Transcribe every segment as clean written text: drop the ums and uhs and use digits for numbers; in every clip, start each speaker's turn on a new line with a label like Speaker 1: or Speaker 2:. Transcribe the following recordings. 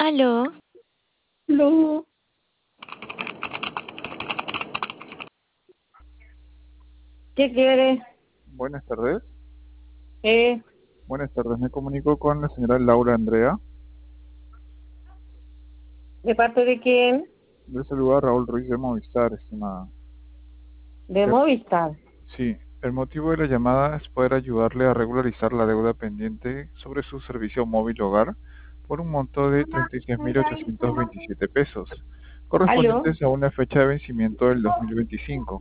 Speaker 1: Aló,
Speaker 2: No. ¿Qué quieres?
Speaker 3: Buenas tardes.
Speaker 2: Eh,
Speaker 3: Buenas tardes, me comunico con la señora Laura Andrea.
Speaker 2: ¿De parte de quién?
Speaker 3: Le saluda Raúl Ruiz de Movistar, estimada.
Speaker 2: De Movistar.
Speaker 3: Sí, el motivo de la llamada es poder ayudarle a regularizar la deuda pendiente sobre su servicio móvil hogar por un monto de 36.827 pesos,
Speaker 2: ¿Aló?
Speaker 3: correspondientes a una fecha de vencimiento del 2025.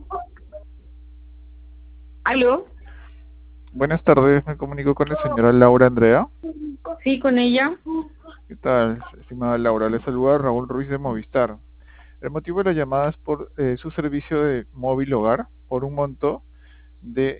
Speaker 2: ¿Aló?
Speaker 3: Buenas tardes, me comunico con la señora Laura Andrea.
Speaker 2: Sí, con ella.
Speaker 3: ¿Qué tal, estimada Laura? Le saluda Raúl Ruiz de Movistar. El motivo de la llamada es por su servicio de móvil hogar por un monto de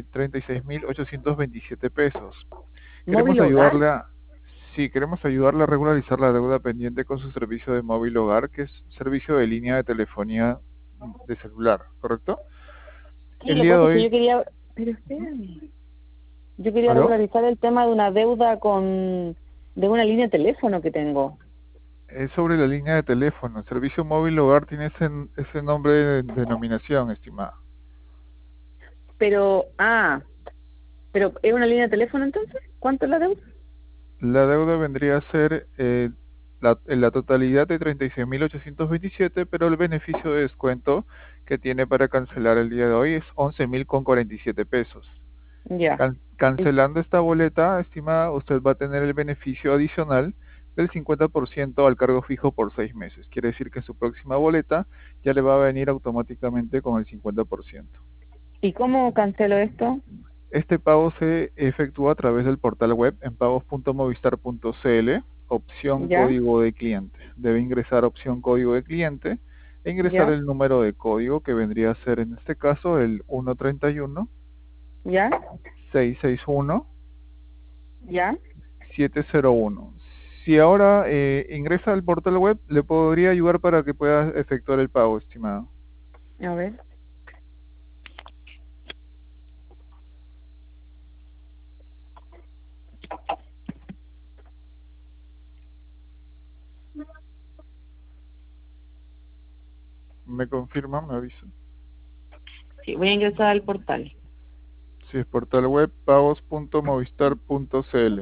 Speaker 3: 36.827 pesos. Queremos
Speaker 2: ¿Móvil hogar?
Speaker 3: ayudarle a, sí, queremos ayudarle a regularizar la deuda pendiente con su servicio de móvil hogar, que es servicio de línea de telefonía de celular, ¿correcto?
Speaker 2: Sí,
Speaker 3: El
Speaker 2: lo que
Speaker 3: día de
Speaker 2: pasa es que
Speaker 3: hoy,
Speaker 2: yo quería... Pero espérame. Yo quería
Speaker 3: ¿aló?
Speaker 2: regularizar el tema de una deuda con... de una línea de teléfono que tengo.
Speaker 3: Es sobre la línea de teléfono. El servicio móvil hogar tiene ese nombre de denominación, estimada.
Speaker 2: Pero... ¿pero es una línea de teléfono entonces? ¿Cuánto es la deuda?
Speaker 3: La deuda vendría a ser la totalidad de 36.827, pero el beneficio de descuento que tiene para cancelar el día de hoy es 11.047 pesos.
Speaker 2: Ya.
Speaker 3: Cancelando esta boleta, estimada, usted va a tener el beneficio adicional del 50% al cargo fijo por 6 meses. Quiere decir que su próxima boleta ya le va a venir automáticamente con el 50%.
Speaker 2: ¿Y cómo cancelo esto?
Speaker 3: Este pago se efectúa a través del portal web en pagos.movistar.cl, opción
Speaker 2: ¿Ya?
Speaker 3: código de cliente. Debe ingresar opción código de cliente e ingresar
Speaker 2: ¿Ya?
Speaker 3: el número de código que vendría a ser en este caso el 131
Speaker 2: ¿Ya?
Speaker 3: 661
Speaker 2: ¿Ya?
Speaker 3: 701. Si ahora ingresa al portal web, le podría ayudar para que pueda efectuar el pago, estimado.
Speaker 2: A ver.
Speaker 3: ¿Me confirma? ¿Me avisa?
Speaker 2: Sí, voy a ingresar al portal.
Speaker 3: Si es portal web, pagos.movistar.cl.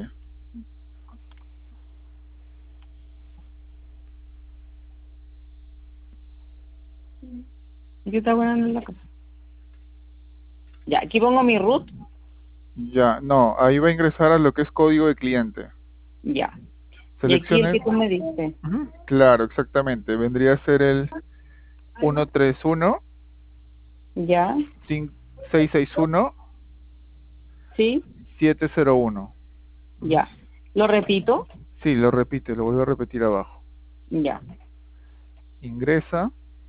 Speaker 2: Yo estaba guardando en la casa. Ya, aquí pongo mi root.
Speaker 3: Ya, no, ahí va a ingresar a lo que es código de cliente.
Speaker 2: Ya. Y aquí el
Speaker 3: Seleccione,
Speaker 2: que tú me diste.
Speaker 3: ujú, claro, exactamente, vendría a ser el 131
Speaker 2: Ya.
Speaker 3: 661
Speaker 2: ¿Sí?
Speaker 3: 701. Ujú.
Speaker 2: Ya. ¿Lo repito?
Speaker 3: Sí, lo repite, lo vuelvo a repetir abajo.
Speaker 2: Ya.
Speaker 3: Ingresa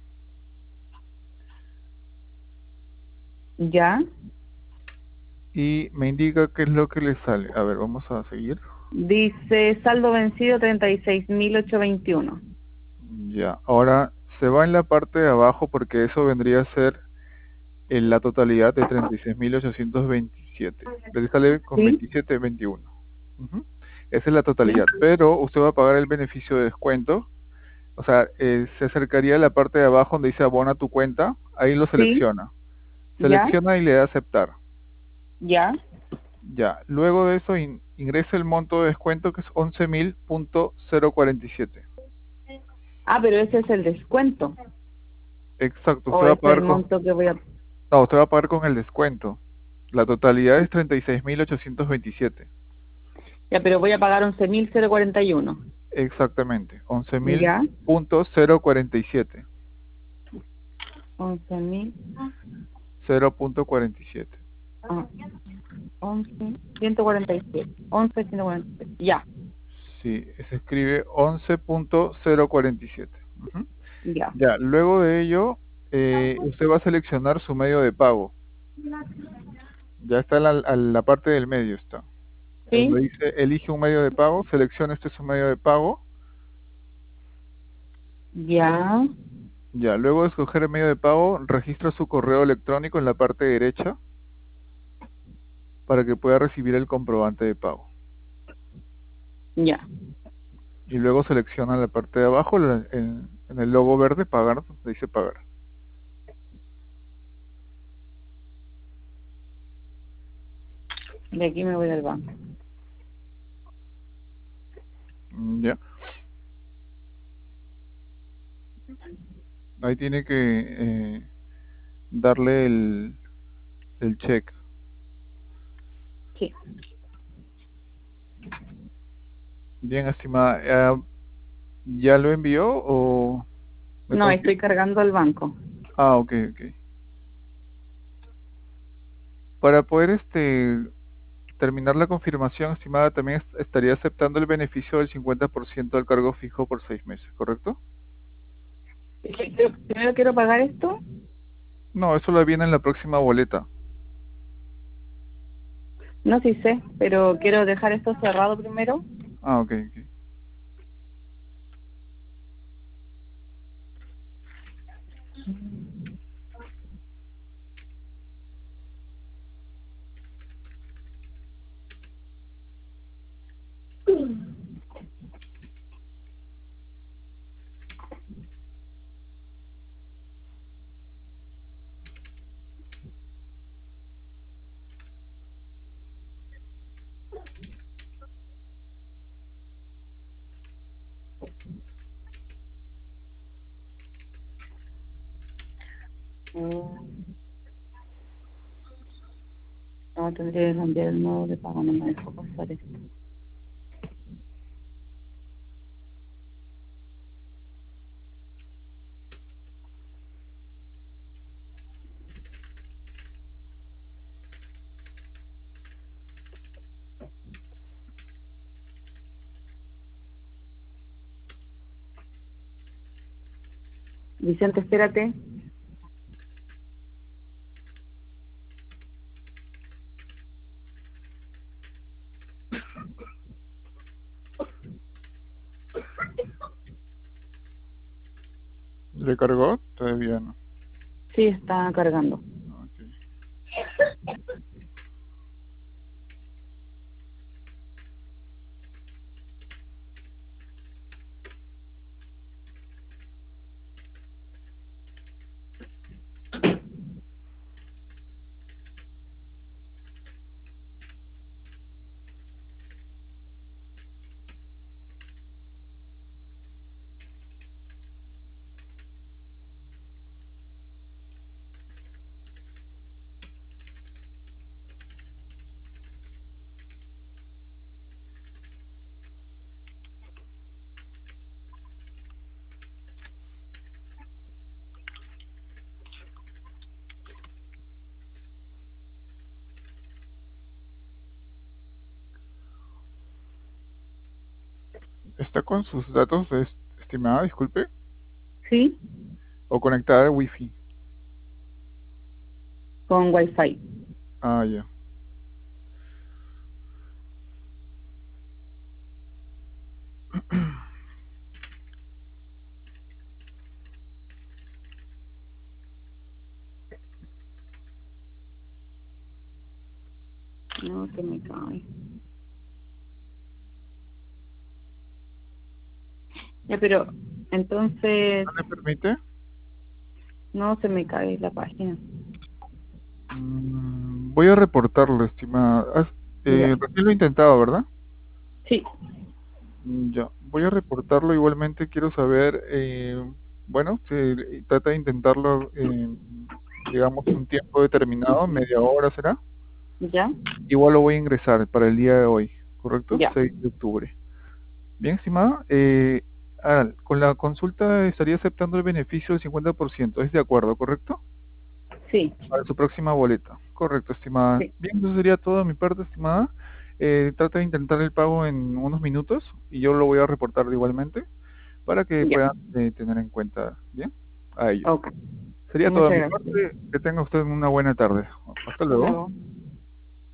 Speaker 2: Ya.
Speaker 3: y me indica qué es lo que le sale. A ver, vamos a seguir.
Speaker 2: Dice saldo vencido 36.821.
Speaker 3: Ya, ahora se va en la parte de abajo porque eso vendría a ser en la totalidad de 36.827. Le sale con
Speaker 2: ¿Sí?
Speaker 3: 27.21. Ujú. Esa es la
Speaker 2: ¿Sí?
Speaker 3: totalidad, pero usted va a pagar el beneficio de descuento. O sea, se acercaría a la parte de abajo donde dice abona tu cuenta, ahí lo
Speaker 2: ¿Sí?
Speaker 3: selecciona.
Speaker 2: ¿Ya?
Speaker 3: Selecciona y le da aceptar.
Speaker 2: ¿Ya?
Speaker 3: Ya, luego de eso ingresa el monto de descuento que es 11.047.
Speaker 2: Pero ese es el descuento.
Speaker 3: Exacto, usted
Speaker 2: ¿O
Speaker 3: va a
Speaker 2: es el
Speaker 3: pagar con,
Speaker 2: monto que voy a...?
Speaker 3: no, usted va a pagar con el descuento. La totalidad es 36.827.
Speaker 2: Ya, pero voy a pagar 11.041.
Speaker 3: Exactamente, once mil
Speaker 2: ¿Ya?
Speaker 3: punto cero cuarenta y siete
Speaker 2: 11.000.
Speaker 3: 0.47.
Speaker 2: 11.147. 11.147. Ya.
Speaker 3: Sí, se escribe 11.047. Ujú.
Speaker 2: Ya.
Speaker 3: Ya, luego de ello, usted va a seleccionar su medio de pago. Ya está a la parte del medio, está. Donde
Speaker 2: ¿Sí?
Speaker 3: dice elige un medio de pago, selecciona este su medio de pago.
Speaker 2: Ya.
Speaker 3: Ya, luego de escoger el medio de pago, registra su correo electrónico en la parte derecha para que pueda recibir el comprobante de pago.
Speaker 2: Ya.
Speaker 3: y luego selecciona la parte de abajo, en el logo verde, pagar, donde dice pagar.
Speaker 2: De aquí me voy al banco.
Speaker 3: Ya. Ahí tiene que darle el check.
Speaker 2: Sí.
Speaker 3: Bien, estimada. ¿Ya lo envió o me
Speaker 2: No,
Speaker 3: confirma?
Speaker 2: estoy cargando al banco.
Speaker 3: Ah, ok, ok. Para poder terminar la confirmación, estimada, también estaría aceptando el beneficio del 50% del cargo fijo por 6 meses, ¿correcto?
Speaker 2: Primero quiero pagar esto.
Speaker 3: No, eso lo viene en la próxima boleta.
Speaker 2: No, sí sé, pero quiero dejar esto cerrado primero.
Speaker 3: Ah, ok, ok.
Speaker 2: No, tendría que cambiar el modo de pago, no me dejo pasar esto. Vicente, espérate.
Speaker 3: ¿Le cargó? Todavía no.
Speaker 2: Sí, está cargando.
Speaker 3: Ok. ¿Está con sus datos, estimada, disculpe?
Speaker 2: Sí,
Speaker 3: ¿O conectada al Wi-Fi?
Speaker 2: con Wi-Fi.
Speaker 3: Ah, ya.
Speaker 2: No, se me cae. Ya, pero entonces
Speaker 3: ¿No le permite?
Speaker 2: no se me cae la página.
Speaker 3: Voy a reportarlo, estimada.
Speaker 2: Ya.
Speaker 3: Recién lo he intentado, ¿verdad?
Speaker 2: Sí,
Speaker 3: Ya. Voy a reportarlo. Igualmente quiero saber, bueno, si trata de intentarlo, digamos, un tiempo determinado, media hora será.
Speaker 2: ya,
Speaker 3: Igual lo voy a ingresar para el día de hoy, ¿correcto?
Speaker 2: ya.
Speaker 3: 6 de octubre. Bien, estimada. Con la consulta estaría aceptando el beneficio del 50%. ¿Es de acuerdo, correcto?
Speaker 2: Sí,
Speaker 3: Para su próxima boleta. Correcto, estimada.
Speaker 2: sí,
Speaker 3: Bien, eso sería todo de mi parte, estimada. Trata de intentar el pago en unos minutos y yo lo voy a reportar igualmente para que
Speaker 2: ya.
Speaker 3: puedan tener en cuenta, bien, a ello.
Speaker 2: Ok.
Speaker 3: Sería todo
Speaker 2: Muchas
Speaker 3: de mi
Speaker 2: gracias.
Speaker 3: parte. Que tenga usted una buena tarde. Hasta
Speaker 2: Hasta
Speaker 3: luego.
Speaker 2: luego.